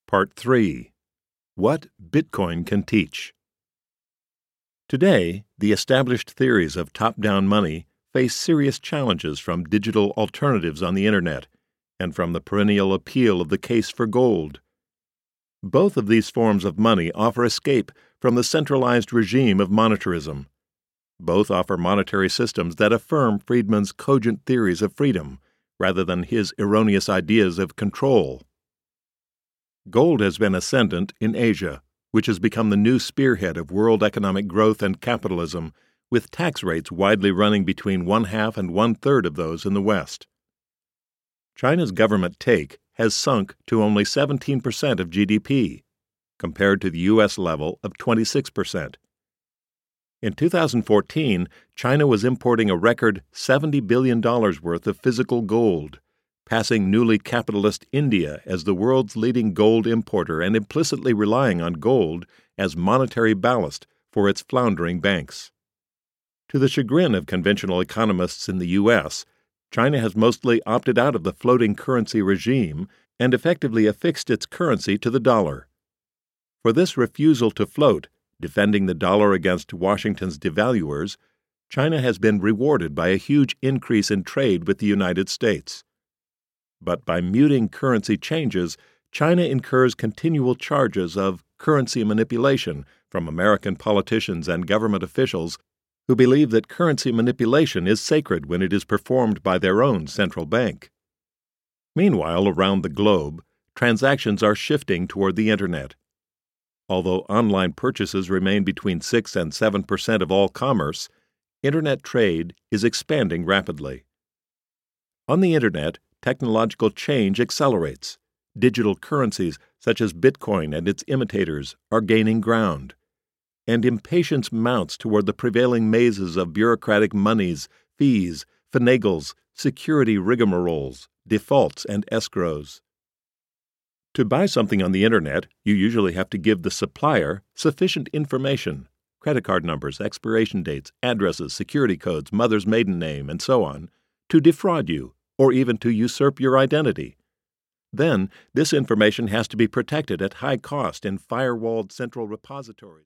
Part 3. What Bitcoin Can Teach. Today, the established theories of top-down money face serious challenges from digital alternatives on the Internet and from the perennial appeal of the case for gold. Both of these forms of money offer escape from the centralized regime of monetarism. Both offer monetary systems that affirm Friedman's cogent theories of freedom rather than his erroneous ideas of control. Gold has been ascendant in Asia, which has become the new spearhead of world economic growth and capitalism, with tax rates widely running between 1/2 and 1/3 of those in the West. China's government take has sunk to only 17% of GDP, compared to the U.S. level of 26%. In 2014, China was importing a record $70 billion worth of physical gold, passing newly capitalist India as the world's leading gold importer and implicitly relying on gold as monetary ballast for its floundering banks. To the chagrin of conventional economists in the U.S., China has mostly opted out of the floating currency regime and effectively affixed its currency to the dollar. For this refusal to float, defending the dollar against Washington's devaluers, China has been rewarded by a huge increase in trade with the United States. But by muting currency changes, China incurs continual charges of currency manipulation from American politicians and government officials who believe that currency manipulation is sacred when it is performed by their own central bank. Meanwhile, around the globe, transactions are shifting toward the Internet. Although online purchases remain between 6 and 7% of all commerce, Internet trade is expanding rapidly. On the Internet, technological change accelerates. Digital currencies, such as Bitcoin and its imitators, are gaining ground. And impatience mounts toward the prevailing mazes of bureaucratic monies, fees, finagles, security rigmaroles, defaults, and escrows. To buy something on the Internet, you usually have to give the supplier sufficient information, credit card numbers, expiration dates, addresses, security codes, mother's maiden name, and so on, to defraud you, or even to usurp your identity. Then, this information has to be protected at high cost in firewalled central repositories.